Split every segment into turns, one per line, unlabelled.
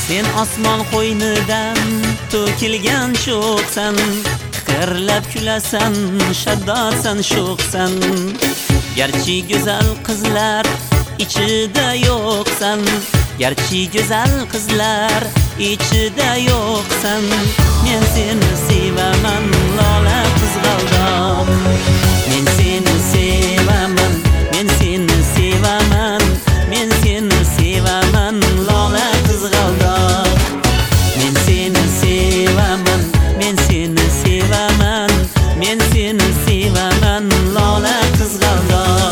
Sen osmon qo'ynidan to'kilgan sho'xsan, qiqirlab kulasan, shaddodsan, sho'xsan. Garchi go'zal qizlar ichida yo'qsan, garchi go'zal qizlar ichida yo'qsan, men seni sevaman, lola qizg'aldoq. Men seni sevaman, men seni sevaman, men seni sevaman, lola qizg'aldoq. Men seni sevaman, men seni sevaman, men seni sevaman, lola qizg'aldoq.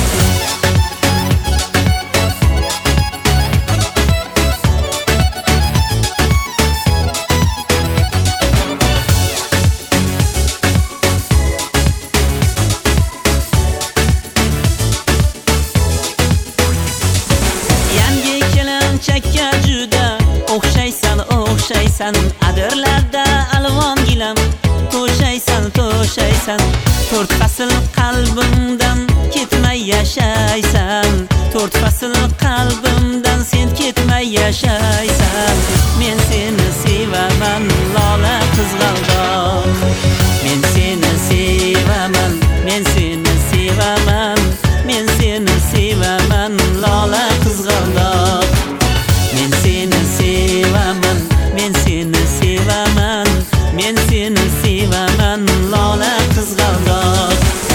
Chakka juda o'xshaysan, o'xshaysan, adirlarda alvon gilam to'shaysan, to'shaysan. 4 fasl qalbimdan ketmay yashaysan, 4 fasl qalbimdan sen ketmay yashaysan. Men seni sevaman, lola qizg'aldoq. Men seni sevaman, men seni sevaman, men seni sevaman, lola qizg'aldoq. Men seni sevaman, men seni sevaman, men seni sevaman, lola qizg'aldoq.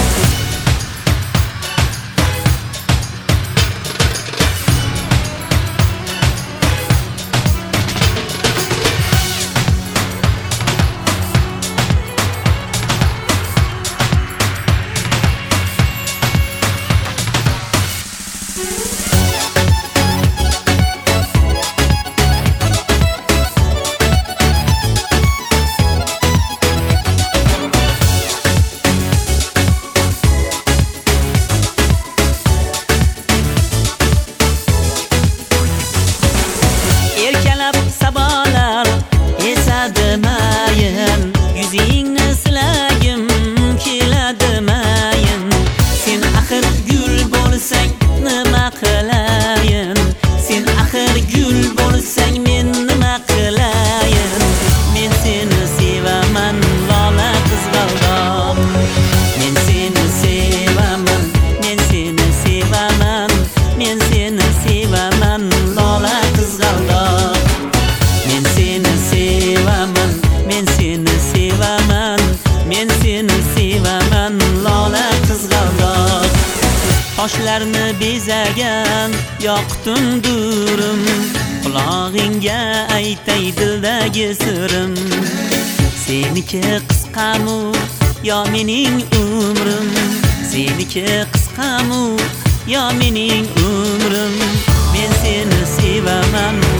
Erkalab sabolar esadimiyin, yuzingni silagim keladimiyin. Sen axir gul bo'lsang nima qilayin, sen axir gul bo'lsang men nima qilayin. Men seni sevaman, lola qizg'aldoq. Men seni sevaman, men seni sevaman, men seni sevaman, lola qizg'aldoq. Men seni sevaman, men seni sevaman, men seni sevaman, lola qizg'aldoq. Toshlarni bezagan yoqdim durim, qulog'ingga aytay dildagi sirim. Seniki qisqamu yo mening umrim, seniki qisqamu yo mening umrim. Men seni sevaman,